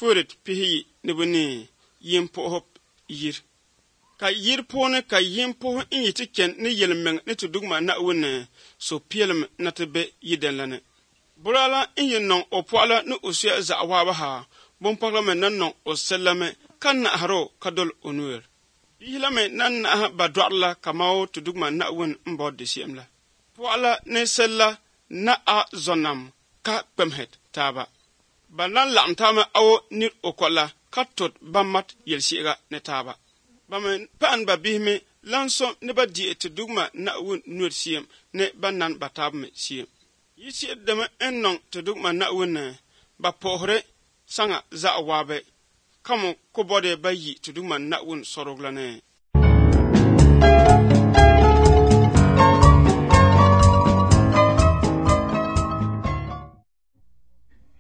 furet pihi ni buni yin pohop yir ka yir pone ka yin poh in yiti ken ni yelmeng ni tudugma na wune so pielm na tebe yidenlane burala in yin non opoala ni usia za awaba ha bon parlament nan non o sellame kan na haro kadol onuer yilame nan na badwala kamao tudugma na wun mbod de siemla poala ne sella na a zonam ka pemhet taba balan lamtama awo nit okola katot bamat yelsiga ne taba bamen pan babihme lanso ne badi tudugma na wun nuer siem ne banan batabme siem yisi dama ennon tudugma na wun ba pohre sanga za wabe kamo ko bode bayi tudugma na wun soroglane